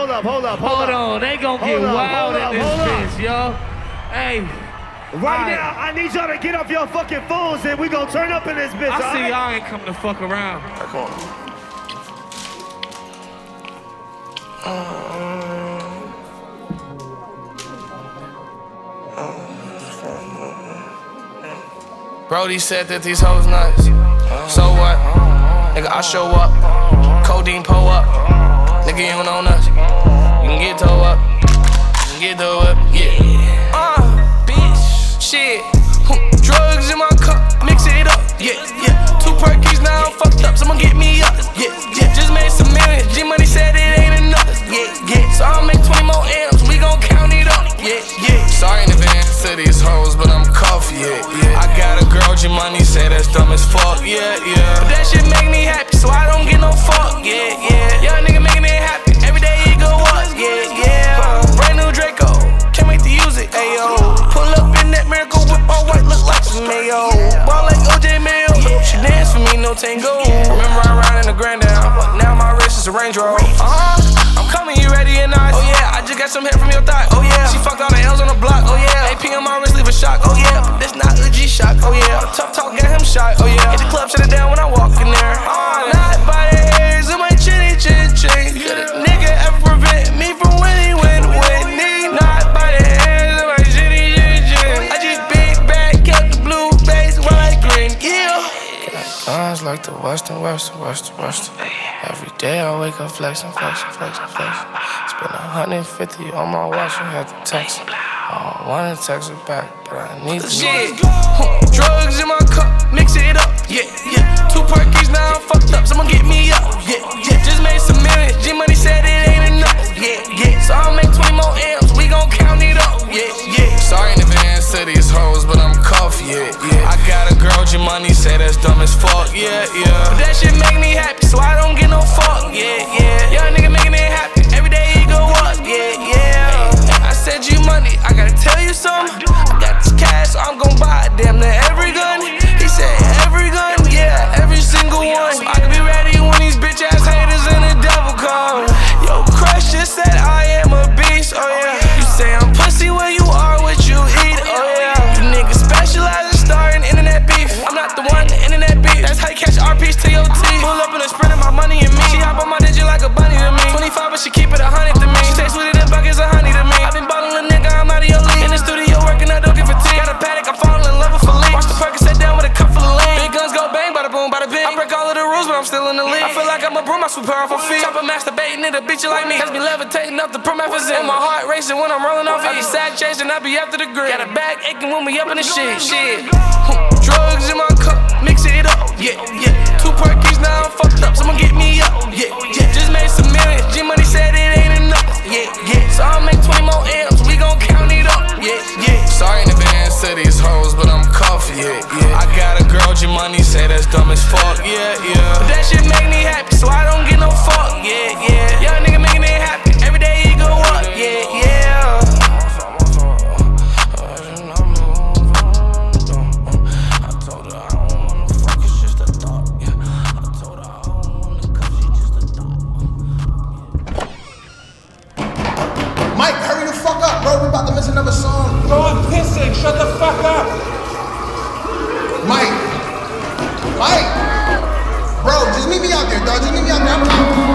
Hold on. They gon' get wild in this bitch, yo. Hey. Right now, I need y'all to get off your fucking phones and we gon' turn up in this bitch. I see y'all ain't come to fuck around. Come on. Brody said that these hoes nice. So what? Nigga, I show up. Codeine pull up. Nigga, you don't know nothing. You can get toe up. You can get toe up. Yeah. Bitch. Shit. Drugs in my cup. Mix it up. Yeah, yeah. 2 perkies now I'm fucked up. Someone get me up. Yeah, yeah. Just made some millions. G-Money said it ain't enough. Yeah, yeah. So I'll make 20 more M's. We gon' count it up. Yeah, yeah. Sorry in advance to these hoes, but I'm coffee. Yeah, yeah. I got a girl, G-Money say that's dumb as fuck. Yeah, yeah. But that shit make me happy, so I don't get no fuck. Yeah, yeah. Young nigga making it happy. Every day he go up. Yeah, yeah. Brand new Draco. Can't wait to use it. Ayo. Pull up in that miracle whip all white, look like some mayo. Ball like OJ Mayo. She dance for me, no tango. Remember I ride in the Grand Down, but now my wrist is a Range Rover. I'm coming, you ready or not? Oh yeah, I just got some hair from your thigh. Oh yeah, she fucked all the L's on the block. Oh yeah, AP on my wrist, leave a shock. Oh yeah, but this not a G shock. Oh yeah, tough talk, got him shot. Oh yeah, hit the club, shut it down when I walk in there. Not by the hairs of my chinny chin chin. Could a nigga ever prevent me from winning? Not by the hairs of my chinny chin chin. I just big back, kept the blue face while I grin. Yeah. Guns like the Western. Every day I wake up flexing. Spend 150 on my watch and had to text it. I don't wanna text it back, but I need to. Shit. Drugs in my cup, mix it up. Yeah, yeah. 2 perkies now I'm fucked up. Someone get me up. Yeah, yeah. Just made some millions. G-Money said it ain't enough. Yeah, yeah. So I'll make 20 more M's. We gon' count it up. Yeah, yeah. Sorry in advance to these hoes, but I'm coffee. Yeah, yeah. I got a girl, G-Money say that's dumb as fuck. Yeah, yeah. But that shit make me happy, so I don't get no fuck. Yeah, yeah. Young nigga making it happy. Every day he go up. Yeah, yeah. I said G-Money, I gotta tell you something. I got this cash, so I'm gon' buy damn near every gun. He said every gun, yeah, every single one. I can be ready when these bitch ass haters and the devil come. Yo, Crush just said I am a beast. Oh yeah. You say I'm pussy where you are, what you eat. Oh yeah. You niggas specialize in starting internet beef. I'm not the one, the internet beef. That's how you catch RPs to your teeth. Pull up in a sprint of my money and me. She hop on my digit like a bunny to me. 25, but she keep it 100 to me. She tastes sweeter than buckets of honey to me. I've been ballin' a nigga, I'm out of your league. In the studio working, I don't give a tea. Got a paddock, I'm falling in love with Philippe. Watch the Percocet down with a cup full of lean. Big guns go bang, bada boom, bada bing. I break all of the rules, but I'm still in the league. I feel like I'm a broom, I sweep her off her feet. Chopper masturbating, it'll beat you like me. Has me levitating up the promethazine. And my heart racing when I'm rolling off it. I be sad chasing, I be after the grid. Got a bag aching when we up in the shit. Drugs in my cup, mix it up. Yeah, yeah. 2 perkies now I'm fucked up. Someone get me up. Yeah, yeah. Just made some millions. G-Money said it ain't enough. Yeah, yeah. So I'll make 20 more M's. We gon' count it up. Yeah, yeah. Sorry in advance to these hoes, but I'm coffee. Yeah, yeah. I got a girl, G-Money say that's dumb as fuck. Yeah, yeah. But that shit make me happy, so I don't get no fuck. Yeah, yeah. Young nigga making it happy. Every day he go up. Yeah, yeah. Mike, hurry the fuck up, bro. We about to miss another song. Bro, I'm pissing. Shut the fuck up. Mike. Bro, just meet me out there, dog. Just meet me out there. I'm coming.